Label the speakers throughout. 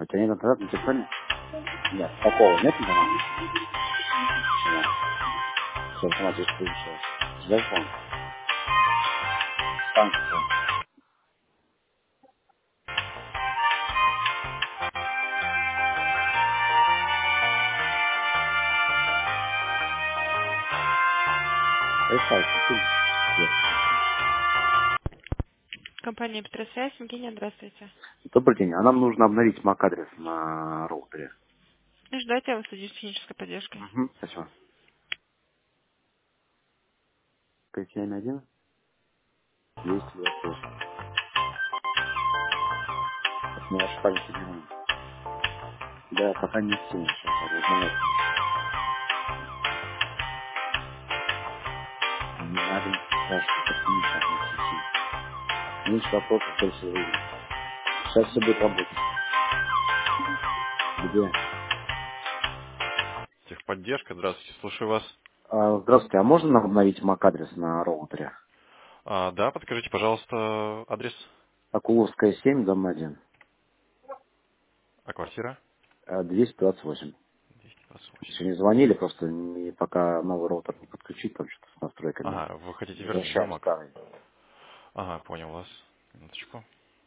Speaker 1: Это не интернет на телефоне? Нет, такого нет интернета? Почему? Все, автоматически включилось. Телефон. Станция. Wi-Fi включили? Нет.
Speaker 2: Компания Петросвязь, Евгения, здравствуйте.
Speaker 1: Добрый день. А нам нужно обновить MAC-адрес на роутере.
Speaker 2: Ждать я вас с технической поддержкой.
Speaker 1: Угу. Спасибо. 571 228. Это на вашей памяти берем. Да, пока не сильно сейчас, разминать. Не надо ничего спрашивать, это не сейчас на сессии. Меньше вопросов, больше времени. Сейчас все будет работать. Где?
Speaker 3: Техподдержка, здравствуйте, слушаю вас.
Speaker 1: Здравствуйте, а можно нам обновить MAC-адрес на роутере?
Speaker 3: Да, подскажите, пожалуйста, адрес,
Speaker 1: Акуловская 7, дом 1.
Speaker 3: а квартира?
Speaker 1: 228.
Speaker 3: 228.
Speaker 1: Еще не звонили, просто пока новый роутер не подключить, там что-то с настройками.
Speaker 3: Ага, вы хотите вернуть, да,
Speaker 1: Возвращаем
Speaker 3: Мак?
Speaker 1: старый.
Speaker 3: Ага, понял вас. Минуточку.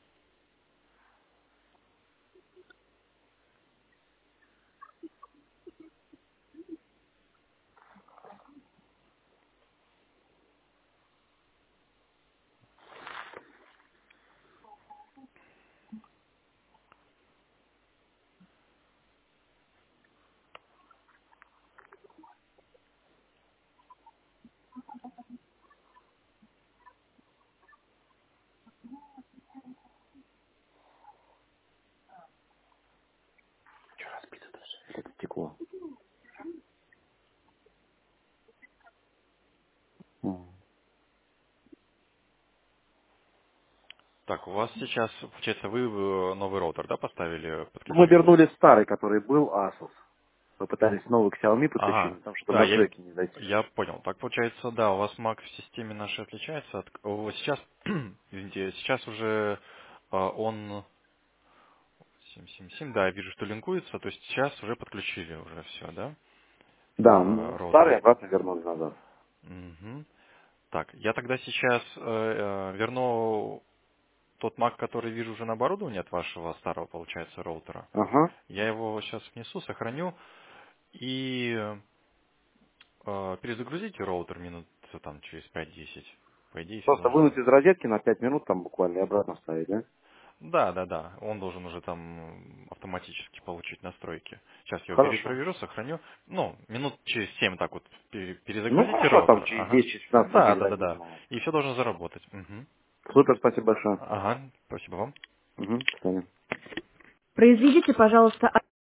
Speaker 1: Что разбито даже? Или это стекло? М.
Speaker 3: Так, у вас сейчас, получается, вы новый роутер, да, поставили,
Speaker 1: Ну, мы
Speaker 3: подключили?
Speaker 1: вернули старый, который был, Asus. Мы пытались новый к Xiaomi подключить,
Speaker 3: Ага,
Speaker 1: но там что-то
Speaker 3: да,
Speaker 1: настройки не зайти.
Speaker 3: я понял. Так получается, да, у вас Mac в системе нашей отличается от... Сейчас, извините, сейчас уже он 777, да, я вижу, что линкуется, то есть сейчас уже подключили уже все, да,
Speaker 1: Да, ну,
Speaker 3: роутер.
Speaker 1: старый обратно вернули назад.
Speaker 3: Мгм. Так, я тогда сейчас верну тот Mac, который вижу уже на оборудовании от вашего старого, получается, роутера.
Speaker 1: Ага.
Speaker 3: Я его сейчас внесу, сохраню и перезагрузите роутер минут там через 5-10. По идее, все
Speaker 1: Просто
Speaker 3: должно.
Speaker 1: вынуть из розетки на 5 минут там буквально и обратно вставить, да?
Speaker 3: Да, да, да. Он должен уже там автоматически получить настройки. Сейчас я его
Speaker 1: Хорошо.
Speaker 3: перепроверю, сохраню. Ну, минут через 7 так вот
Speaker 1: Ну,
Speaker 3: перезагрузите
Speaker 1: хорошо, там
Speaker 3: роутер.
Speaker 1: через
Speaker 3: Ага.
Speaker 1: 10-15 мы
Speaker 3: Да, да, да,
Speaker 1: перезагрузим
Speaker 3: да.
Speaker 1: его.
Speaker 3: И все должно заработать. Мгм.
Speaker 1: Супер, спасибо большое.
Speaker 3: Ага, спасибо вам.
Speaker 1: Угу, до свидания.
Speaker 2: Произведите, пожалуйста,